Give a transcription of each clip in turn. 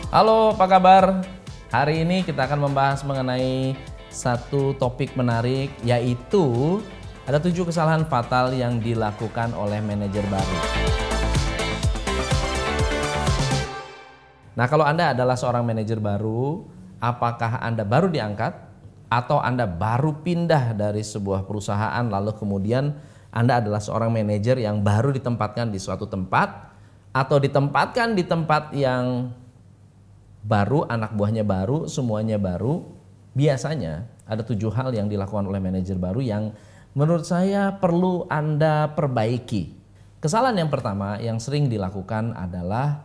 Halo, apa kabar? Hari ini kita akan membahas mengenai satu topik menarik, yaitu ada 7 kesalahan fatal yang dilakukan oleh manajer baru. Nah, kalau Anda adalah seorang manajer baru, apakah Anda baru diangkat atau Anda baru pindah dari sebuah perusahaan lalu kemudian Anda adalah seorang manajer yang baru ditempatkan di suatu tempat atau ditempatkan di tempat yang baru, anak buahnya baru, semuanya baru. Biasanya ada 7 hal yang dilakukan oleh manajer baru yang menurut saya perlu Anda perbaiki. Kesalahan yang pertama yang sering dilakukan adalah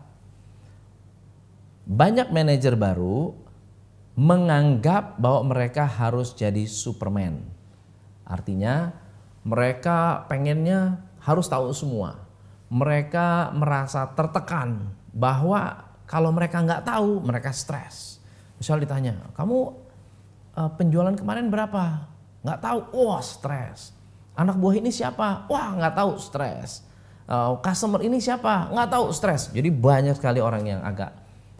banyak manajer baru menganggap bahwa mereka harus jadi Superman. Artinya mereka pengennya harus tahu semua. Mereka merasa tertekan bahwa kalau mereka nggak tahu, mereka stres. Misal ditanya, kamu penjualan kemarin berapa? Nggak tahu, wah stres. Anak buah ini siapa? Wah nggak tahu, stres. Customer ini siapa? Nggak tahu, stres. Jadi banyak sekali orang yang agak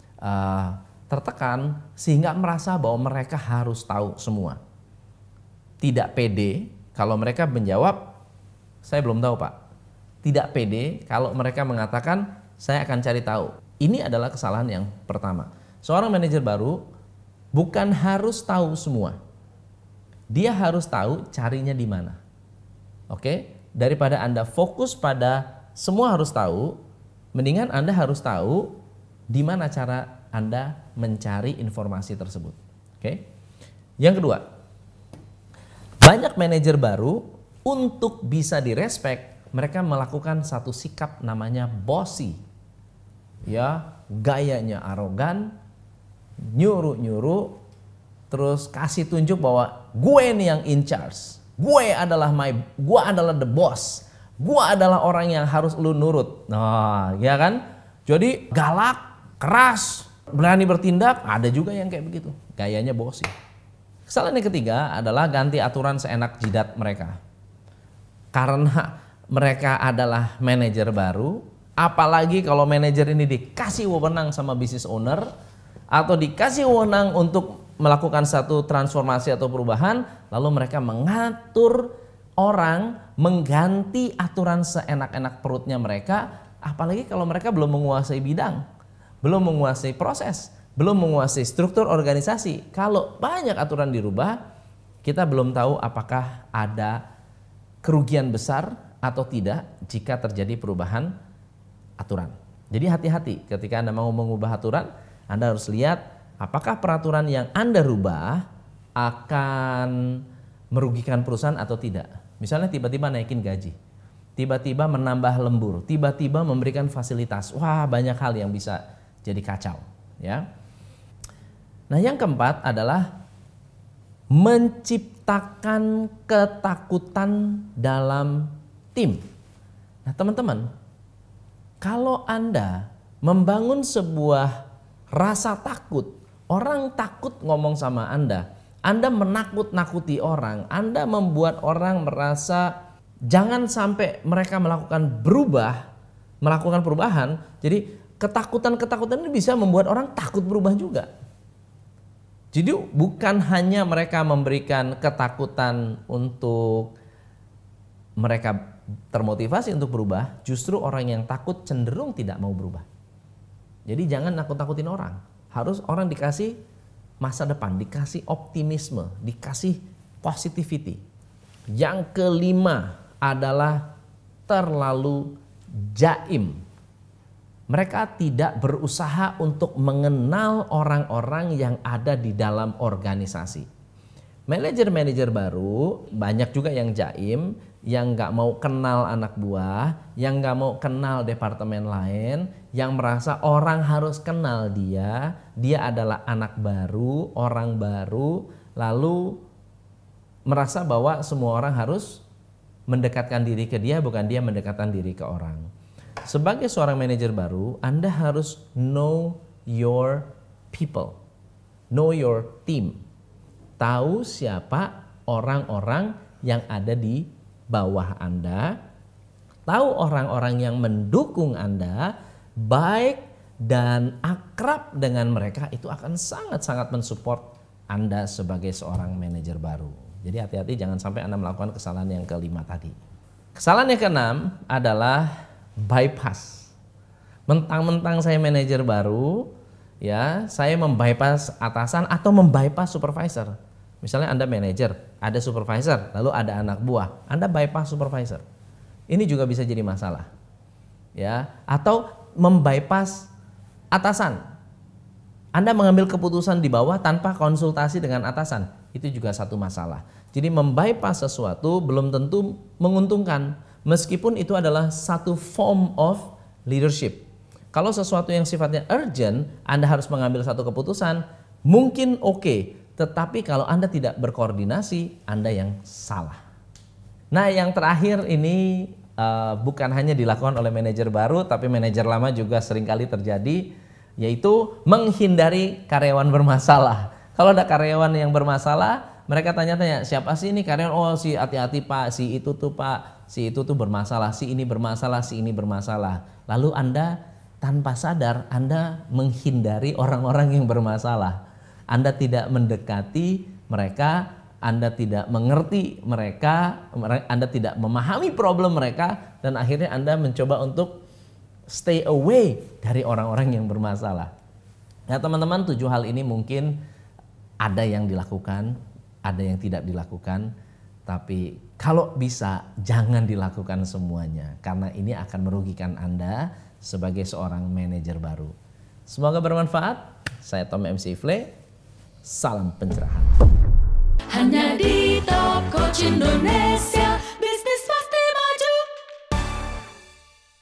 tertekan sehingga merasa bahwa mereka harus tahu semua. Tidak pede kalau mereka menjawab, saya belum tahu Pak. Tidak pede kalau mereka mengatakan, saya akan cari tahu. Ini adalah kesalahan yang pertama. Seorang manajer baru bukan harus tahu semua. Dia harus tahu carinya di mana. Oke? Daripada Anda fokus pada semua harus tahu, mendingan Anda harus tahu di mana cara Anda mencari informasi tersebut. Oke? Yang kedua, banyak manajer baru untuk bisa direspek, mereka melakukan satu sikap namanya bossy. Ya, gayanya arogan, nyuruh-nyuruh, terus kasih tunjuk bahwa gue nih yang in charge. Gue adalah the boss. Gue adalah orang yang harus lu nurut. Nah, ya kan? Jadi galak, keras, berani bertindak, ada juga yang kayak begitu. Gayanya bossy. Kesalahan yang ketiga adalah ganti aturan seenak jidat mereka. Karena mereka adalah manajer baru, apalagi kalau manajer ini dikasih wewenang sama business owner atau dikasih wewenang untuk melakukan satu transformasi atau perubahan, lalu mereka mengatur orang, mengganti aturan seenak-enak perutnya mereka, apalagi kalau mereka belum menguasai bidang, belum menguasai proses, belum menguasai struktur organisasi. Kalau banyak aturan dirubah, kita belum tahu apakah ada kerugian besar atau tidak jika terjadi perubahan aturan. Jadi hati-hati ketika Anda mau mengubah aturan, Anda harus lihat apakah peraturan yang Anda rubah akan merugikan perusahaan atau tidak. Misalnya tiba-tiba naikin gaji, tiba-tiba menambah lembur, tiba-tiba memberikan fasilitas. Wah, banyak hal yang bisa jadi kacau, ya. Nah, yang keempat adalah menciptakan ketakutan dalam tim. Nah, teman-teman, kalau Anda membangun sebuah rasa takut, orang takut ngomong sama Anda menakut-nakuti orang, Anda membuat orang merasa jangan sampai mereka melakukan perubahan, jadi ketakutan-ketakutan ini bisa membuat orang takut berubah juga. Jadi bukan hanya mereka memberikan ketakutan untuk mereka termotivasi untuk berubah, justru orang yang takut cenderung tidak mau berubah. Jadi jangan nakut-nakutin orang. Harus orang dikasih masa depan, dikasih optimisme, dikasih positivity. Yang kelima adalah terlalu jaim. Mereka tidak berusaha untuk mengenal orang-orang yang ada di dalam organisasi. Manajer-manajer baru banyak juga yang jaim, yang nggak mau kenal anak buah, yang nggak mau kenal departemen lain, yang merasa orang harus kenal dia adalah anak baru, orang baru, lalu merasa bahwa semua orang harus mendekatkan diri ke dia, bukan dia mendekatkan diri ke orang. Sebagai seorang manajer baru, Anda harus know your people, know your team. Tahu siapa orang-orang yang ada di bawah Anda, tahu orang-orang yang mendukung Anda, baik dan akrab dengan mereka, itu akan sangat-sangat mensupport Anda sebagai seorang manajer baru. Jadi hati-hati jangan sampai Anda melakukan kesalahan yang kelima tadi. Kesalahan yang keenam adalah bypass. Mentang-mentang saya manajer baru, ya, saya membypass atasan atau membypass supervisor. Misalnya Anda manajer, ada supervisor, lalu ada anak buah, Anda bypass supervisor. Ini juga bisa jadi masalah. Ya, atau membypass atasan. Anda mengambil keputusan di bawah tanpa konsultasi dengan atasan. Itu juga satu masalah. Jadi membypass sesuatu belum tentu menguntungkan, meskipun itu adalah satu form of leadership. Kalau sesuatu yang sifatnya urgent, Anda harus mengambil satu keputusan, mungkin oke, tetapi kalau Anda tidak berkoordinasi, Anda yang salah. Nah, yang terakhir ini bukan hanya dilakukan oleh manajer baru, tapi manajer lama juga seringkali terjadi, yaitu menghindari karyawan bermasalah. Kalau ada karyawan yang bermasalah, mereka tanya-tanya, siapa sih ini karyawan? Oh, si hati-hati Pak, si itu tuh Pak, si itu tuh bermasalah, si ini bermasalah, si ini bermasalah. Lalu Anda tanpa sadar, Anda menghindari orang-orang yang bermasalah. Anda tidak mendekati mereka, Anda tidak mengerti mereka, Anda tidak memahami problem mereka, dan akhirnya Anda mencoba untuk stay away dari orang-orang yang bermasalah. Nah teman-teman, 7 hal ini mungkin ada yang dilakukan, ada yang tidak dilakukan, tapi kalau bisa jangan dilakukan semuanya, karena ini akan merugikan Anda sebagai seorang manajer baru. Semoga bermanfaat. Saya Tom MC Ifle, salam pencerahan. Hanya di Top Coach Indonesia.